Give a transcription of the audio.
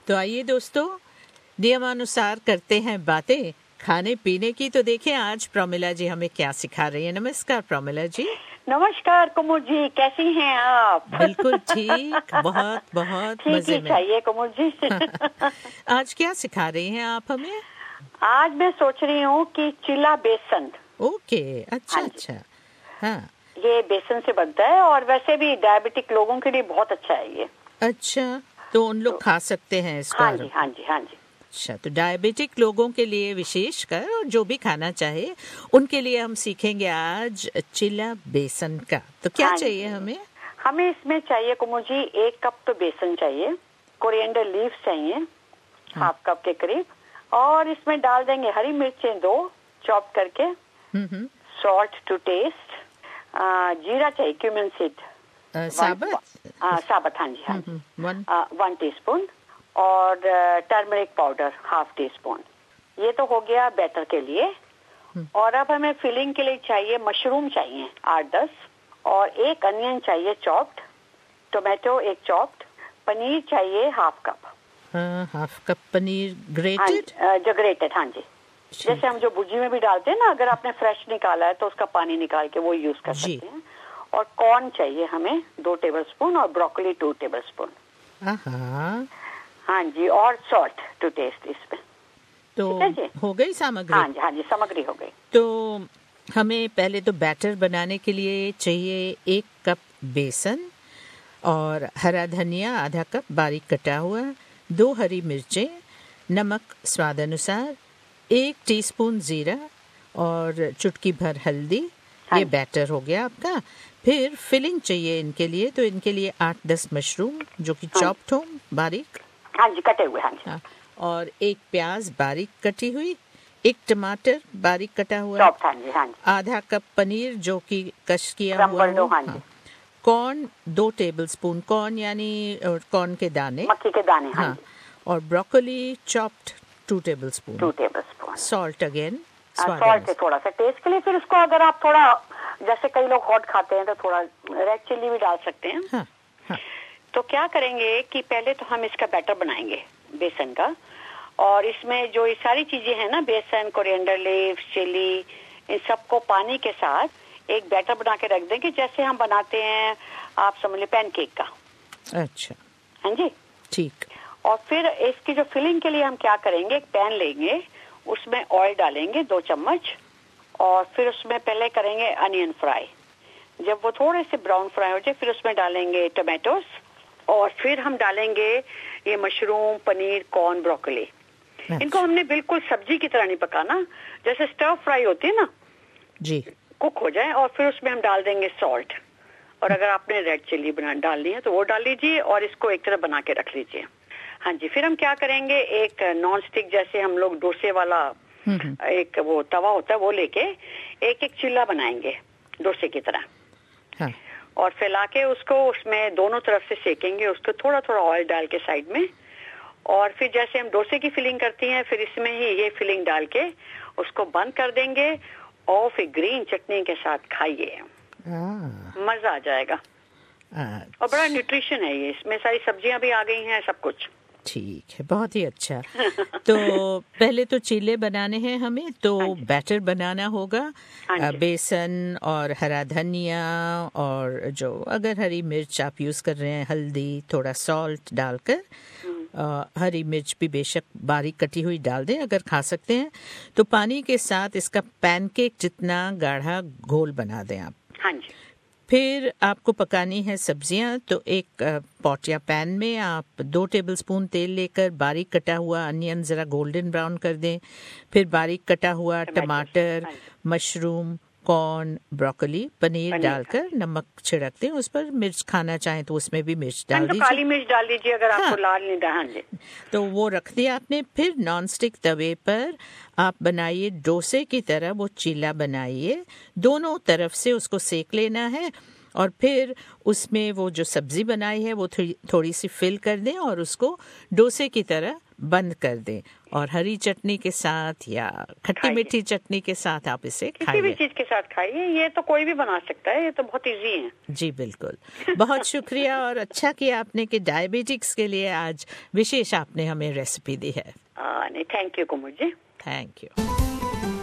तो आइए दोस्तों, नियमानुसार करते हैं बातें खाने पीने की। तो देखिए आज प्रमिला जी हमें क्या सिखा रही है। नमस्कार प्रमिला जी। नमस्कार कुमुर जी, कैसी हैं आप? बिल्कुल ठीक, बहुत बहुत ठीक मजे ही में। चाहिए कुमुर जी। आज क्या सिखा रही हैं आप हमें? आज मैं सोच रही हूँ कि चिला बेसन। ओके, अच्छा हाँ अच्छा। हाँ, ये बेसन से बनता है और वैसे भी डायबिटिक लोगों के लिए बहुत अच्छा है ये। अच्छा, तो उन लोग खा सकते हैं इसको? हाँ जी, हाँ जी, हाँ जी। अच्छा, तो डायबिटिक लोगों के लिए विशेषकर, और जो भी खाना चाहे उनके लिए हम सीखेंगे आज चिला बेसन का। तो क्या हाँ चाहिए जी। हमें? हमें इसमें चाहिए कुमुर जी 1 कप तो बेसन चाहिए, कोरिएंडर लीव्स चाहिए हाफ कप के करीब, और इसमें डाल देंगे हरी मिर्चें 2 चॉप करके, सॉल्ट टू टेस्ट, जीरा चाहिए, क्यूमिन सीड साबुत? साबुत, हाँ जी, हाँ जी, 1 टीस्पून, और टर्मरिक पाउडर हाफ टीस्पून। ये तो हो गया बैटर के लिए। और अब हमें फिलिंग के लिए चाहिए मशरूम चाहिए 8-10, और 1 अनियन चाहिए चॉप्ड, टोमेटो 1 चॉप्ड, पनीर चाहिए हाफ कप। हाफ कप पनीर ग्रेटेड? जो ग्रेटेड, हाँ जी, जैसे हम जो भुजी में भी डालते हैं ना, अगर आपने फ्रेश निकाला है तो उसका पानी निकाल के वो यूज कर सकते हैं। और कॉर्न चाहिए हमें 2 टेबलस्पून, और ब्रोकली 2 टेबलस्पून। हाँ जी, और सॉल्ट टू टेस्ट इसमें। तो हो गई सामग्री? हाँ जी, हाँ जी, सामग्री हो गई। तो हमें पहले तो बैटर बनाने के लिए चाहिए 1 कप बेसन, और हरा धनिया आधा कप बारीक कटा हुआ, 2 हरी मिर्चें, नमक स्वाद अनुसार, 1 टीस्पून जीरा, और चुटकी भर हल्दी। ये बैटर हो गया आपका। फिर फिलिंग चाहिए इनके लिए, तो इनके लिए 8-10 मशरूम जो कि चॉप्ड हो बारीक। हाँ जी, कटे हुए। हाँ जी। हाँ, और 1 प्याज बारीक कटी हुई, 1 टमाटर बारीक कटा हुआ, हाँ जी, हाँ जी, आधा कप पनीर जो कि कश किया हुआ हो, हाँ। कॉर्न 2 टेबलस्पून, कॉर्न यानी कॉर्न के दाने, मक्की के दाने, हाँ जी। और broccoli chopped 2 tablespoon, 2 tablespoon, salt again salt है थोड़ा सा टेस्ट के लिए। फिर उसको अगर आप थोड़ा, जैसे कई लोग हॉट खाते हैं तो थोड़ा रेड चिल्ली भी डाल सकते हैं। हाँ। तो क्या करेंगे कि पहले तो हम इसका बैटर बनाएंगे बेसन का, और इसमें जो ये सारी चीजें हैं ना, बेसन, कोरिएंडर लीव्स, चिली, इन सबको पानी के साथ एक बैटर बना के रख देंगे, जैसे हम बनाते हैं, आप समझ लें, पैनकेक का। अच्छा, हाँ जी, ठीक। और फिर इसकी जो फिलिंग के लिए हम क्या करेंगे, एक पैन लेंगे, उसमें ऑयल डालेंगे 2 चम्मच, और फिर उसमें पहले करेंगे अनियन फ्राई। जब वो थोड़े से ब्राउन फ्राई हो जाए, फिर उसमें डालेंगे टोमेटोस, और फिर हम डालेंगे ये मशरूम, पनीर, कॉर्न, ब्रोकली। इनको हमने बिल्कुल सब्जी की तरह नहीं पकाना, जैसे स्टर फ्राई होती है ना जी, कुक हो जाए। और फिर उसमें हम डाल देंगे सॉल्ट, और अगर आपने रेड चिल्ली डालनी है तो वो डाल लीजिए, और इसको एक तरफ बना के रख लीजिए। हाँ जी, फिर हम क्या करेंगे, एक नॉन स्टिक, जैसे हम लोग डोसे वाला एक वो तवा होता है, वो लेके एक चिल्ला बनाएंगे डोसे की तरह। हाँ। और फैला के उसको उसमें दोनों तरफ से सेकेंगे, उसको थोड़ा थोड़ा ऑयल डाल के साइड में। और फिर जैसे हम डोसे की फिलिंग करती हैं, फिर इसमें ही ये फिलिंग डाल के उसको बंद कर देंगे, और फिर ग्रीन चटनी के साथ खाइए, मजा आ जाएगा। और बड़ा न्यूट्रिशन है ये, इसमें सारी सब्जियां भी आ गई हैं, सब कुछ। ठीक है, बहुत ही अच्छा। तो पहले तो चीले बनाने हैं हमें, तो बैटर बनाना होगा। बेसन और हरा धनिया, और जो अगर हरी मिर्च आप यूज कर रहे हैं, हल्दी, थोड़ा सॉल्ट डालकर, हरी मिर्च भी बेशक बारीक कटी हुई डाल दें अगर खा सकते हैं। तो पानी के साथ इसका पैनकेक जितना गाढ़ा घोल बना दें आप। हाँ जी। फिर आपको पकानी है सब्जियां, तो एक पॉट या पैन में आप 2 टेबलस्पून तेल लेकर बारीक कटा हुआ अनियन जरा गोल्डन ब्राउन कर दें। फिर बारीक कटा हुआ टमाटर, मशरूम, कॉर्न, ब्रोकली, पनीर डालकर नमक छिड़क दें उस पर। मिर्च खाना चाहें तो उसमें भी मिर्च डाल दीजिए, काली मिर्च डाल दीजिए अगर आपको लाल नहीं डालना। तो वो रख दिया आपने। फिर नॉन स्टिक तवे पर आप बनाइए डोसे की तरह वो चीला बनाइए, दोनों तरफ से उसको सेक लेना है, और फिर उसमें वो जो सब्जी बनाई है वो थोड़ी सी फिल कर दें और उसको डोसे की तरह बंद कर दें और हरी चटनी के साथ या खट्टी मीठी चटनी के साथ आप इसे खाइए। किसी भी चीज के साथ खाइए, ये तो कोई भी बना सकता है, ये तो बहुत इजी है। जी बिल्कुल, बहुत शुक्रिया और अच्छा किया आपने कि डायबिटिक्स के लिए आज विशेष आपने हमें रेसिपी दी है। नहीं, thank you Kumud ji. Thank you.